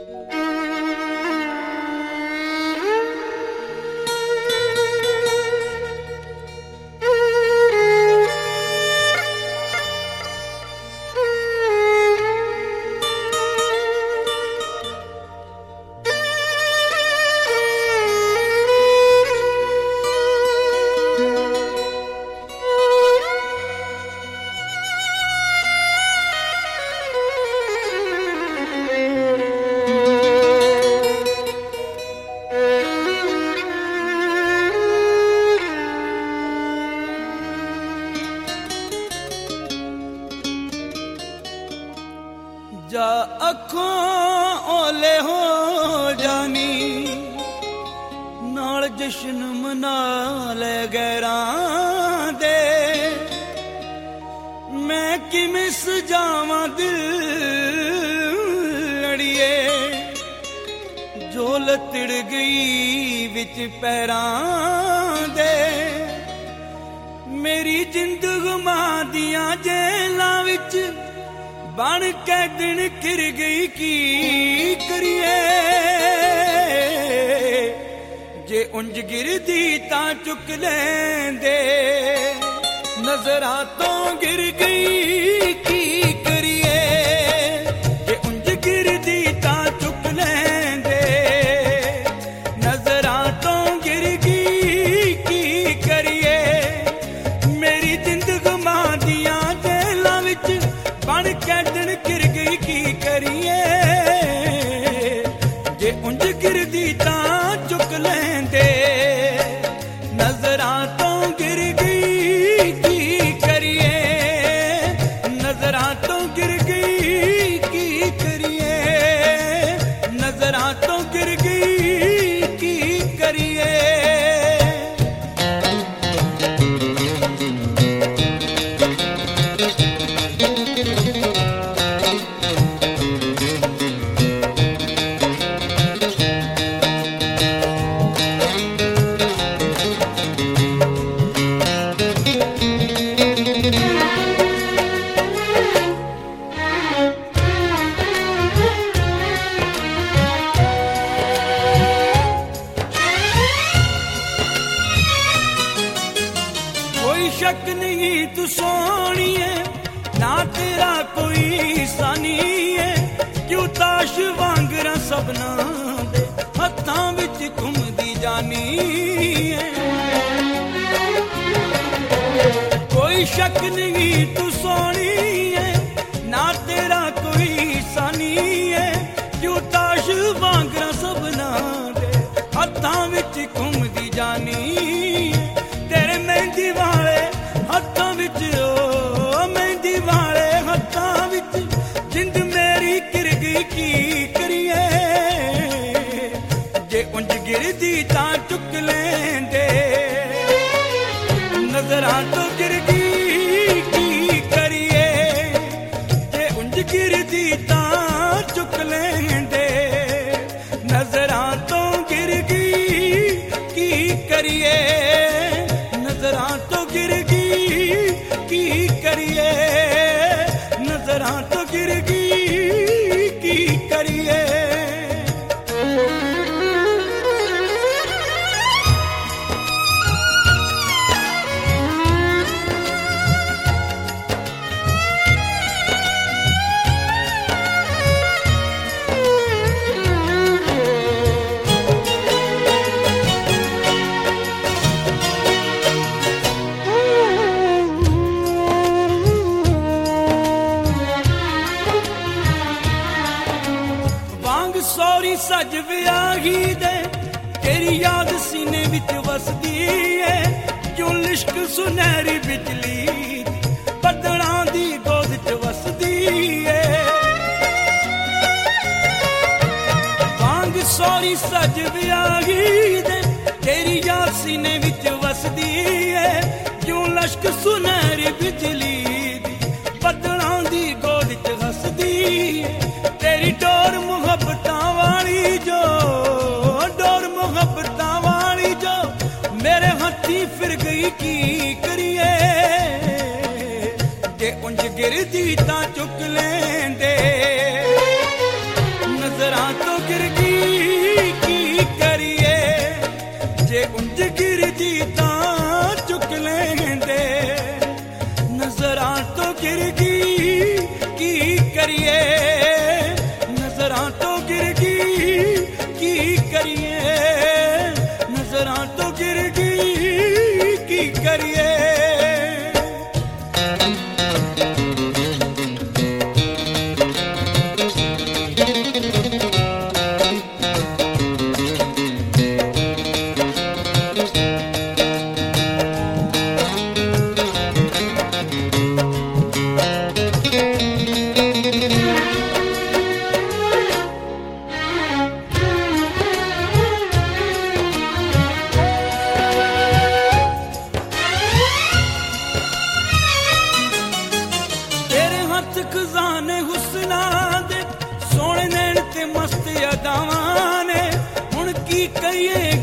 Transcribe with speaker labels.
Speaker 1: जा अखों ओले हो जानी नाल जश्न मना ले गैरां दे मैं किवें सजावां दिल अड़िए झोल तिड़ गई विच पैरां दे मेरी जिंद गुमा दियां जेलां विच बन के दिन घिर गई की करिए जे उंज गिरदी तां चुक लेंदे नजरां तो गिर गई की करिए जे उंज गिरदी तां चुक लेंदे नजरां तो गिर गई की करिए मेरी जिंद गुमा दियां जेलां विच बन के दिन गिर गई की करिए जे उंज गिरदी तां चुक लेंदे नजरां तो गिर गई की करिए नजरां तो गिर गई की करिए नजरां तो गिर गई की करिए शक नहीं तू सोनी है ना तेरा कोई सानी है क्यों ताश वांगरा सबना दे हत्थां विच घुमदी जानी है कोई शक नहीं तू सोनी है ना तेरा कोई सानी है क्यों ताश वांगरा सबना दे हत्थां विच घुमदी जानी है तेरे मेहंदी वाले हत्थां विच मेहंदी वाले हत्थां विच जिंद मेरी गिर गई की करिए जे उंज गिरदी तां चुक लेंदे नजरां तो गिर गई की करिए जे उंज गिरदी तां चुक लेंदे नजरां तो गिर गई की करिए नजरां तो गिर गई की करिए नजरां तो गिर गई की करिए सौरी सज वियाही दे तेरी याद सीने विच वसदी है क्यों लिश्क सुनहरी बिजली बदलां दी गोद च वसदी है वांग सौरी सज वियाही दे तेरी याद सीने विच वसदी है क्यों लिश्क सुनहरी बिजली बदलां दी गोद च वसदी है तेरी डोर मुहब्बतां वाली जो डोर मुहब्बतां वाली जो मेरे हत्थी फिर गई की करिए जे उंज गिरदी तां चुक लेंदे नजरां तो की कहिए